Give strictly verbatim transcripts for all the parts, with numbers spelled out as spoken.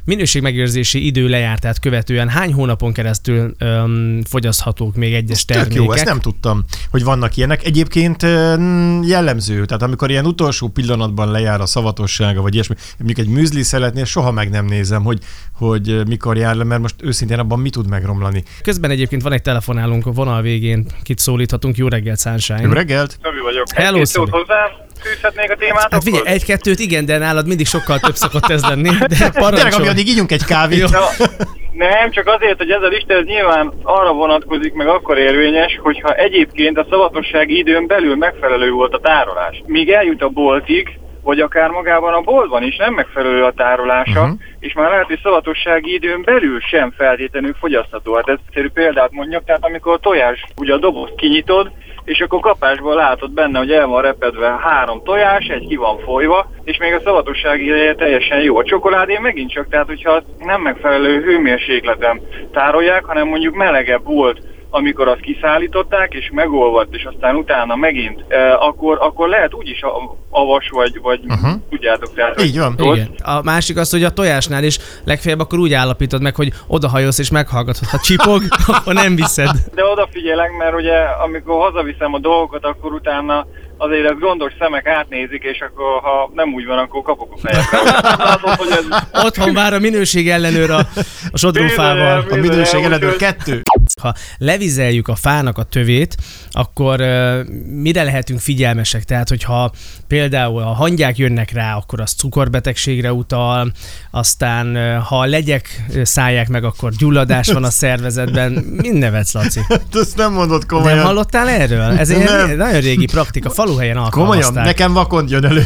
Minőségmegőrzési idő lejártát követően hány hónapon keresztül öm, fogyaszthatók még egyes Tök termékek? jó, ezt nem tudtam, hogy vannak ilyenek. Egyébként jellemző, tehát amikor ilyen utolsó pillanatban lejár a szavatossága, vagy ilyesmi, mondjuk egy műzli szeletnél soha meg nem nézem, hogy, hogy mikor jár le, mert most őszintén abban mi tud megromlani. Közben egyébként van egy telefonálunk a vonal végén, kit szólíthatunk. Jó reggelt, Sunshine. Jó reggelt! Szabi vagyok. Hello, Egy-két szót Szabi. hozzá fűzhetnék a témát? Hát figyelj, egy-kettőt igen, de nálad mindig sokkal több szokott ez lenni. De Gyerek, ami addig ígyunk egy kávét. Ja, nem, csak azért, hogy ez a lista ez nyilván arra vonatkozik, meg akkor érvényes, hogyha egyébként a szavatossági időn belül megfelelő volt a tárolás. Míg eljut a boltig, vagy akár magában a boltban is nem megfelelő a tárolása, uh-huh. és már lehet, hogy szavatossági időn belül sem feltétlenül fogyasztható. Hát egyszerű példát mondjak, tehát amikor a tojás, ugye a dobozt kinyitod, és akkor kapásból látod benne, hogy el van repedve három tojás, egy ki van folyva, és még a szavatossági ideje teljesen jó. A csokoládé megint csak, tehát hogyha nem megfelelő hőmérsékleten tárolják, hanem mondjuk melegebb volt, amikor azt kiszállították, és megolvadt, és aztán utána megint, eh, akkor, akkor lehet úgyis avas, vagy, vagy uh-huh. tudjátok. Tehát, így van. Igen. A másik az, hogy a tojásnál is legfeljebb akkor úgy állapítod meg, hogy odahajolsz és meghallgatod. Ha csipog, akkor nem viszed. De odafigyelek, mert ugye amikor hazaviszem a dolgokat, akkor utána azért ez gondos szemek átnézik, és akkor ha nem úgy van, akkor kapok a fejekre. Látom, hogy ez... Otthon vár a minőség ellenőr a, a sodrófával. A minőség ellenőr kettő. Ha levizeljük a fának a tövét, akkor uh, mire lehetünk figyelmesek? Tehát, hogyha például a hangyák jönnek rá, akkor az cukorbetegségre utal, aztán uh, ha a legyek szállják meg, akkor gyulladás van a szervezetben. Mind nevetsz, Laci. Ezt nem mondod komolyan. Nem hallottál erről? Ez egy nem. nagyon régi praktika, faluhelyen alkalmazták. Komolyan? Nekem vakond jön elő.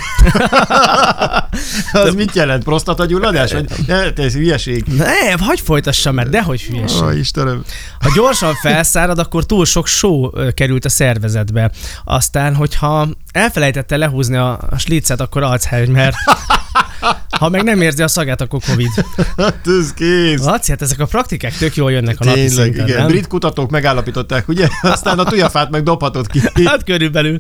Az mit jelent? Prostatagyulladás? Vagy ne, ez hülyeség. Nem, hagyj folytassam, mert dehogy hülyeség. Ó, Istenem. Ha gyorsan felszárad, akkor túl sok só került a szervezetbe. Aztán, hogyha elfelejtette lehúzni a, a slicet, akkor Alzheimer. Ha meg nem érzi a szagát, akkor Covid. Hát ez kész. Laci, hát ezek a praktikák tök jól jönnek a napi Tényleg, szinten, igen. nem? Brit kutatók megállapították, ugye? Aztán a tujafát meg dobhatod ki. Hát körülbelül.